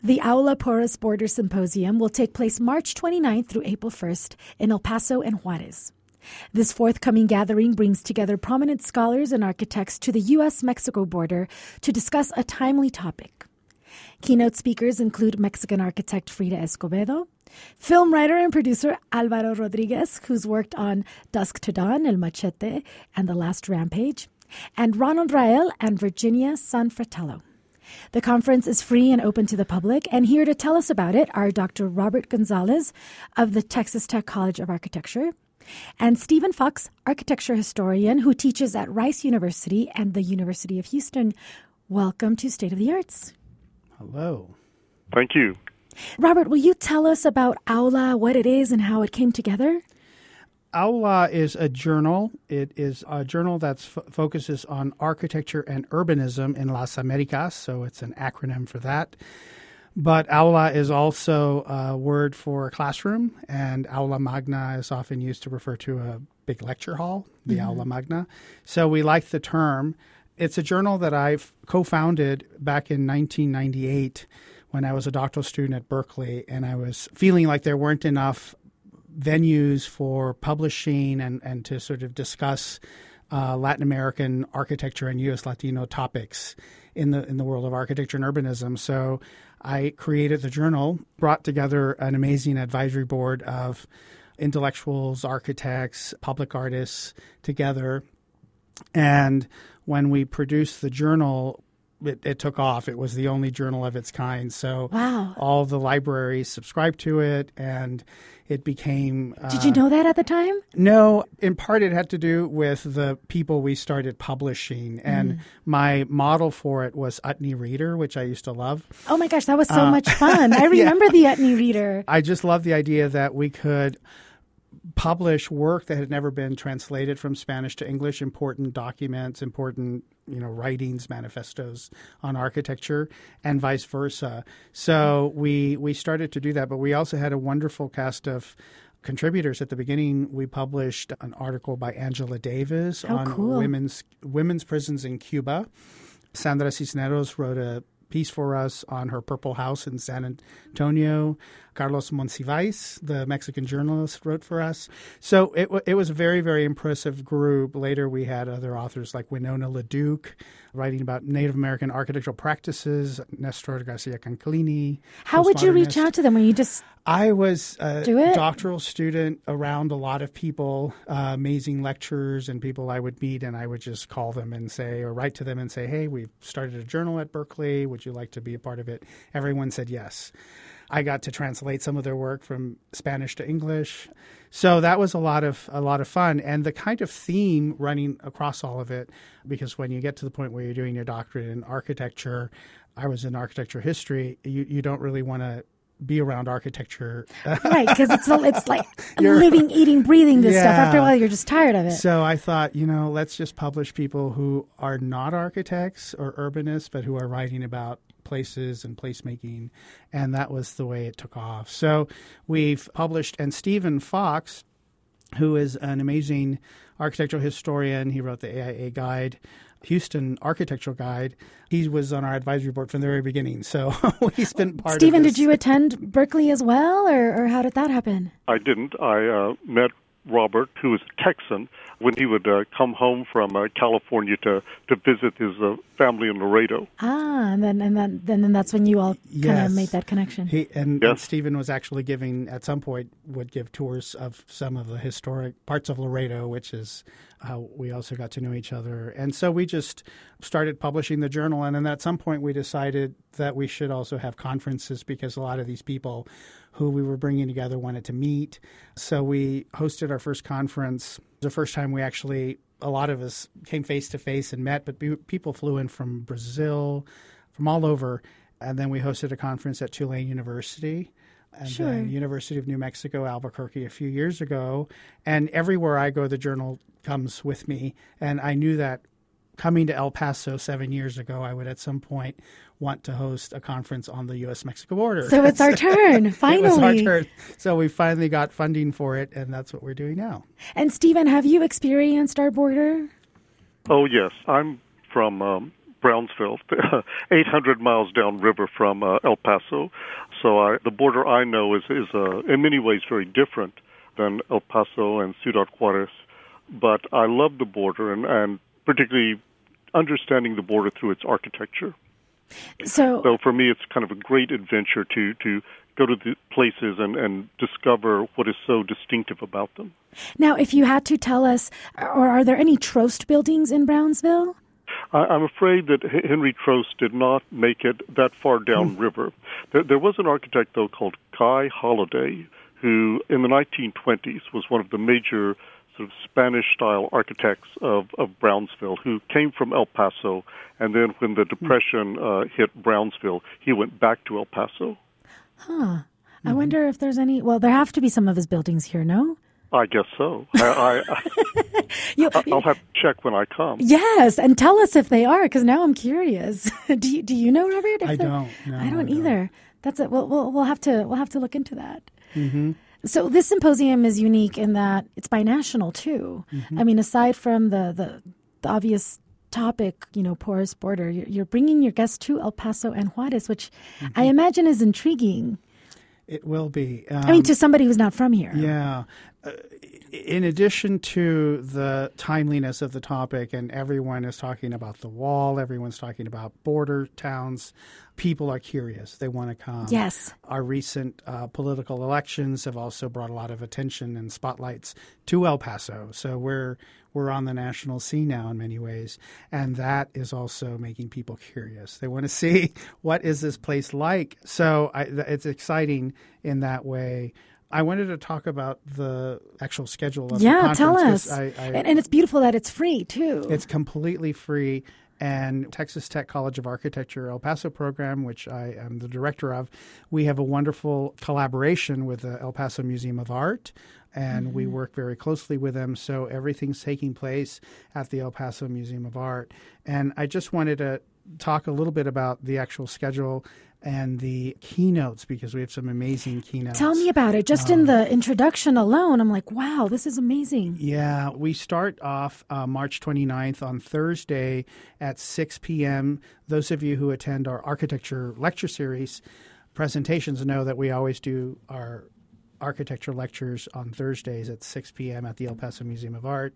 The Aula Porous Border Symposium will take place March 29th through April 1st in El Paso and Juarez. This forthcoming gathering brings together prominent scholars and architects to the U.S.-Mexico border to discuss a timely topic. Keynote speakers include Mexican architect Frida Escobedo, film writer and producer Alvaro Rodriguez, who's worked on Dusk to Dawn, El Machete, and The Last Rampage, and Ronald Rael and Virginia Sanfratello. The conference is free and open to the public, and here to tell us about it are Dr. Robert Gonzalez of the Texas Tech College of Architecture and Stephen Fox, architecture historian who teaches at Rice University and the University of Houston. Welcome to State of the Arts. Hello. Thank you. Robert, will you tell us about Aula, what it is, and how it came together? Aula is a journal. It is a journal that focuses on architecture and urbanism in Las Americas, so it's an acronym for that. But Aula is also a word for a classroom, and Aula Magna is often used to refer to a big lecture hall, the Aula Magna. So we like the term. It's a journal that I've co-founded back in 1998 when I was a doctoral student at Berkeley, and I was feeling like there weren't enough venues for publishing and to sort of discuss Latin American architecture and U.S. Latino topics in the world of architecture and urbanism. So I created the journal, brought together an amazing advisory board of intellectuals, architects, public artists together. And when we produced the journal, it took off. It was the only journal of its kind. So all the libraries subscribed to it, and it became... Did you know that at the time? No. In part, it had to do with the people we started publishing. And my model for it was Utne Reader, which I used to love. Oh, my gosh, that was so much fun. I remember the Utne Reader. I just love the idea that we could publish work that had never been translated from Spanish to English, important documents, important writings, manifestos on architecture, and vice versa. So we started to do that, but we also had a wonderful cast of contributors. At the beginning, we published an article by Angela Davis on women's prisons in Cuba. Sandra Cisneros wrote a piece for us on her Purple House in San Antonio. Carlos Monsiváis, the Mexican journalist, wrote for us. So it was a very, very impressive group. Later, we had other authors like Winona LaDuke writing about Native American architectural practices, Nestor Garcia Conclini. How would you reach out to them? Were you just I was a doctoral student around a lot of people, amazing lecturers and people I would meet, and I would just call them and say, or write to them and say, hey, we've started a journal at Berkeley. Would you like to be a part of it? Everyone said yes. I got to translate some of their work from Spanish to English. So that was a lot of fun. And the kind of theme running across all of it, because when you get to the point where you're doing your doctorate in architecture, I was in architecture history, you don't really want to be around architecture. Right, because it's like living, eating, breathing this stuff. After a while, you're just tired of it. So I thought, let's just publish people who are not architects or urbanists, but who are writing about places and placemaking, and that was the way it took off. So we've published, and Stephen Fox, who is an amazing architectural historian, he wrote the AIA Guide, Houston Architectural Guide. He was on our advisory board from the very beginning, so he's been part Stephen, of this. Did you attend Berkeley as well, or how did that happen? I didn't. I met Robert, who is a Texan, when he would come home from California to visit his family in Laredo. And then that's when you all kind of made that connection. And Stephen was actually at some point, would give tours of some of the historic parts of Laredo, which is how we also got to know each other. And so we just started publishing the journal. And then at some point, we decided that we should also have conferences because a lot of these people who we were bringing together wanted to meet. So we hosted our first conference. It was the first time we actually, a lot of us came face to face and met, but people flew in from Brazil, from all over. And then we hosted a conference at Tulane University and then University of New Mexico, Albuquerque a few years ago. And everywhere I go, the journal comes with me. And I knew that coming to El Paso 7 years ago, I would at some point want to host a conference on the U.S.-Mexico border. So it's our turn, finally. It was our turn. So we finally got funding for it, and that's what we're doing now. And Stephen, have you experienced our border? Oh, yes. I'm from Brownsville, 800 miles downriver from El Paso. So the border I know is in many ways very different than El Paso and Ciudad Juarez. But I love the border and particularly understanding the border through its architecture. So for me, it's kind of a great adventure to go to the places and discover what is so distinctive about them. Now, if you had to tell us, or are there any Trost buildings in Brownsville? I'm afraid that Henry Trost did not make it that far downriver. There was an architect, though, called Guy Holliday, who in the 1920s was one of the major sort of Spanish-style architects of Brownsville, who came from El Paso, and then when the Depression hit Brownsville, he went back to El Paso. Huh. I wonder if there's any... Well, there have to be some of his buildings here, no? I guess so. I'll have to check when I come. Yes, and tell us if they are, because now I'm curious. Do you know, Robert? I don't. No, I don't either. That's it. We'll have to look into that. Mm-hmm. So this symposium is unique in that it's binational too. Mm-hmm. I mean, aside from the obvious topic, porous border, you're bringing your guests to El Paso and Juarez, which I imagine is intriguing. It will be. To somebody who's not from here. Yeah. In addition to the timeliness of the topic, and everyone is talking about the wall, everyone's talking about border towns, people are curious. They want to come. Yes. Our recent political elections have also brought a lot of attention and spotlights to El Paso. So we're on the national scene now in many ways, and that is also making people curious. They want to see what is this place like. So it's exciting in that way. I wanted to talk about the actual schedule of the conference. Yeah, tell us. And it's beautiful that it's free, too. It's completely free. And Texas Tech College of Architecture El Paso program, which I am the director of, we have a wonderful collaboration with the El Paso Museum of Art, and we work very closely with them. So everything's taking place at the El Paso Museum of Art. And I just wanted to talk a little bit about the actual schedule and the keynotes, because we have some amazing keynotes. Tell me about it. Just in the introduction alone, I'm like, wow, this is amazing. Yeah, we start off March 29th on Thursday at 6 p.m. Those of you who attend our architecture lecture series presentations know that we always do our architecture lectures on Thursdays at 6 p.m. at the El Paso Museum of Art.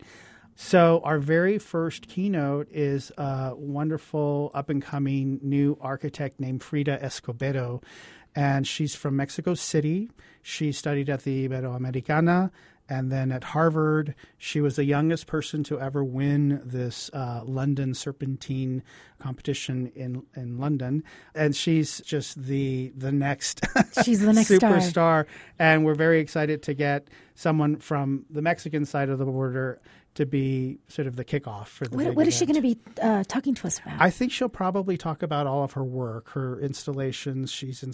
So our very first keynote is a wonderful up-and-coming new architect named Frida Escobedo, and she's from Mexico City. She studied at the Iberoamericana and then at Harvard. She was the youngest person to ever win this London Serpentine competition in London, and she's just the next she's the next superstar. And we're very excited to get someone from the Mexican side of the border to be sort of the kickoff for the What is she going to be talking to us about? I think she'll probably talk about all of her work, her installations.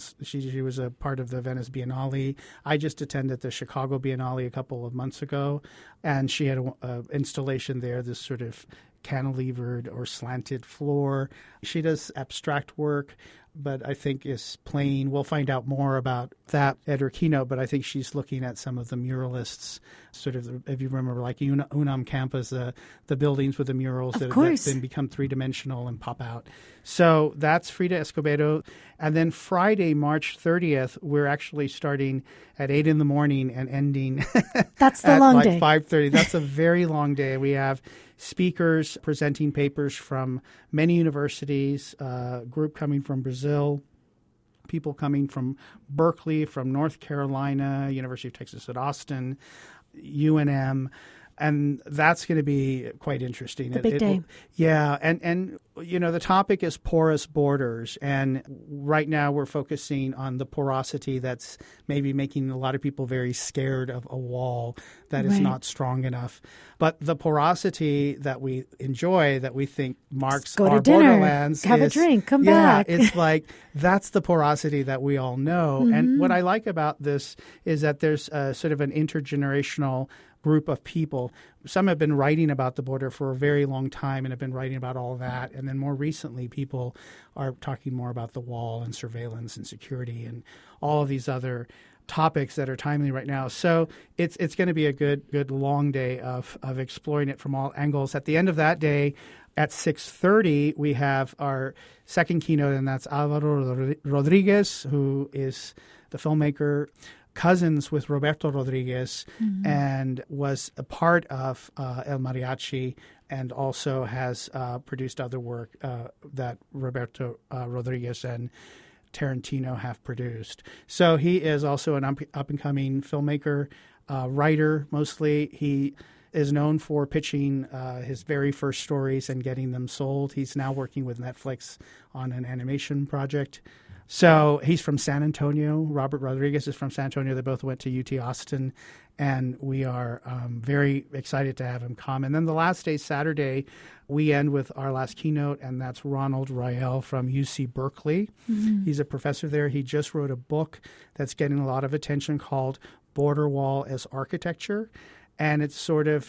She was a part of the Venice Biennale. I just attended the Chicago Biennale a couple of months ago, and she had an installation there, this sort of cantilevered or slanted floor. She does abstract work, but I think is plain. We'll find out more about that at her keynote, but I think she's looking at some of the muralists, sort of, if you remember, like UNAM campus, the buildings with the murals that then become three-dimensional and pop out. So that's Frida Escobedo. And then Friday, March 30th, we're actually starting at 8 in the morning and ending that's the long day. 5:30. That's a very long day. We have speakers presenting papers from many universities, a group coming from Brazil, people coming from Berkeley, from North Carolina, University of Texas at Austin, UNM, and that's going to be quite interesting. The big day. Yeah, and the topic is porous borders, and right now we're focusing on the porosity that's maybe making a lot of people very scared of a wall that is not strong enough. But the porosity that we enjoy, that we think marks our borderlands, have a drink, come back. It's like that's the porosity that we all know. And what I like about this is that there's sort of an intergenerational group of people. Some have been writing about the border for a very long time and have been writing about all that. And then more recently, people are talking more about the wall and surveillance and security and all of these other topics that are timely right now. So it's going to be a good long day of exploring it from all angles. At the end of that day, At 6:30, we have our second keynote, and that's Alvaro Rodriguez, who is the filmmaker, cousins with Roberto Rodriguez, and was a part of El Mariachi, and also has produced other work that Roberto Rodriguez and Tarantino have produced. So he is also an up-and-coming filmmaker, writer mostly. He is known for pitching his very first stories and getting them sold. He's now working with Netflix on an animation project. So he's from San Antonio. Robert Rodriguez is from San Antonio. They both went to UT Austin, and we are very excited to have him come. And then the last day, Saturday, we end with our last keynote, and that's Ronald Rael from UC Berkeley. He's a professor there. He just wrote a book that's getting a lot of attention called Border Wall as Architecture. And it's sort of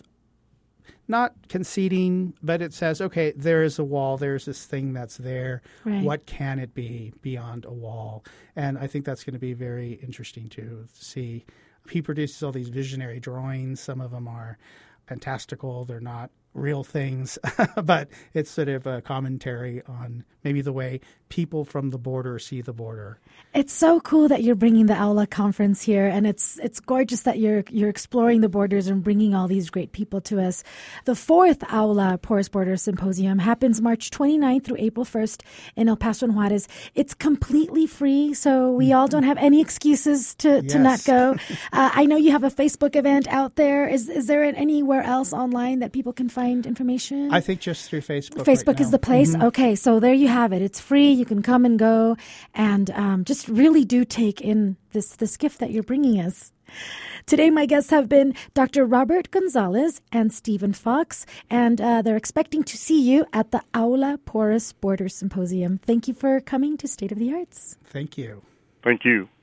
not conceding, but it says, okay, there is a wall. There's this thing that's there. Right. What can it be beyond a wall? And I think that's going to be very interesting to see. He produces all these visionary drawings. Some of them are fantastical. They're not real things, but it's sort of a commentary on maybe the way people from the border see the border. It's so cool that you're bringing the Aula conference here, and it's gorgeous that you're exploring the borders and bringing all these great people to us. The fourth Aula Porous Border Symposium happens March 29th through April 1st in El Paso and Juarez. It's completely free, so we all don't have any excuses to not go. I know you have a Facebook event out there. Is there anywhere else online that people can find information? I think just through Facebook. Facebook is the place? Okay, so there you have it. It's free. You can come and go, and just really do take in this gift that you're bringing us. Today, my guests have been Dr. Robert Gonzalez and Stephen Fox, and they're expecting to see you at the Aula Porous Border Symposium. Thank you for coming to State of the Arts. Thank you. Thank you.